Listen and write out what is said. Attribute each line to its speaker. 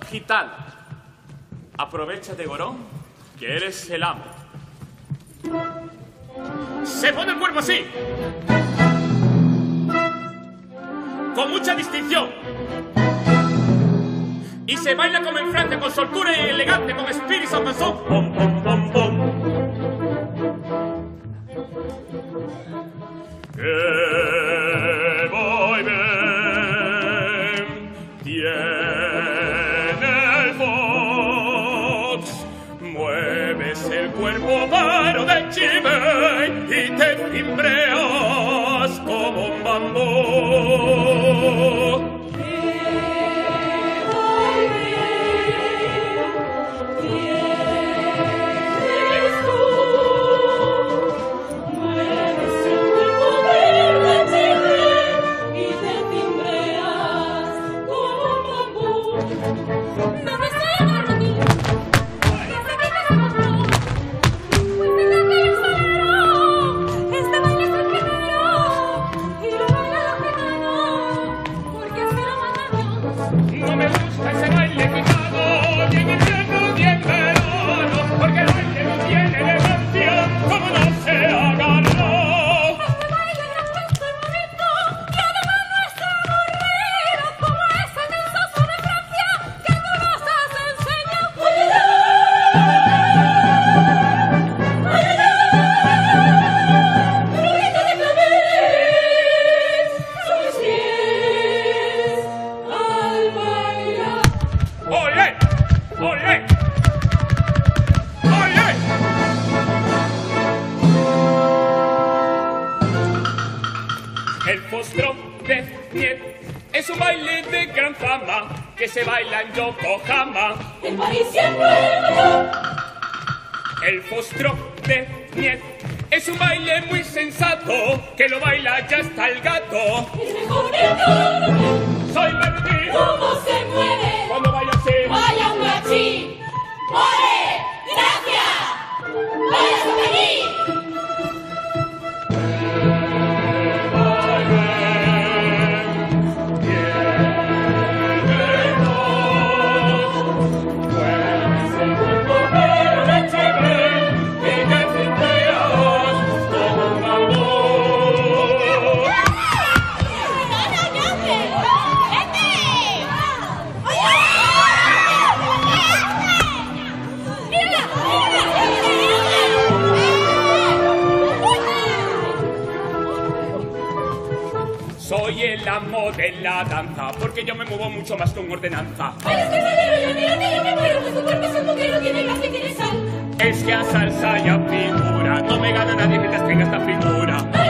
Speaker 1: Gitana, aprovéchate, Gorón, que eres el amo. Se pone el cuerpo así, con mucha distinción, y se baila como en Francia, con soltura y elegante, con espíritu y canción. Pom, pom, pom, pom. Que voy bien, tiene el fox, mueves el cuerpo paro de chimay y te cimbreas como un bambú. El foxtrot de Niet es un baile de gran fama que se baila en Yokohama.
Speaker 2: En París siempre el mejor.
Speaker 1: El foxtrot de Niet es un baile muy sensato que lo baila ya hasta el gato.
Speaker 2: Es mejor que todo.
Speaker 1: Soy Bertín.
Speaker 2: ¿Cómo se mueve?
Speaker 1: Cuando baila así.
Speaker 2: Vaya un machín. ¡Ole! ¡Gracias! ¡Vaya a venir!
Speaker 1: Soy el amo de la danza, porque yo me muevo mucho más con ordenanza.
Speaker 2: ¡Ay, es que salero! ¡Yo miro que yo me muero! ¡Que su cuerpo es un poquero! ¡Tiene gracia y tiene sal!
Speaker 1: Es que a salsa y a figura no me gana nadie mientras tenga esta figura.
Speaker 2: ¡Ay,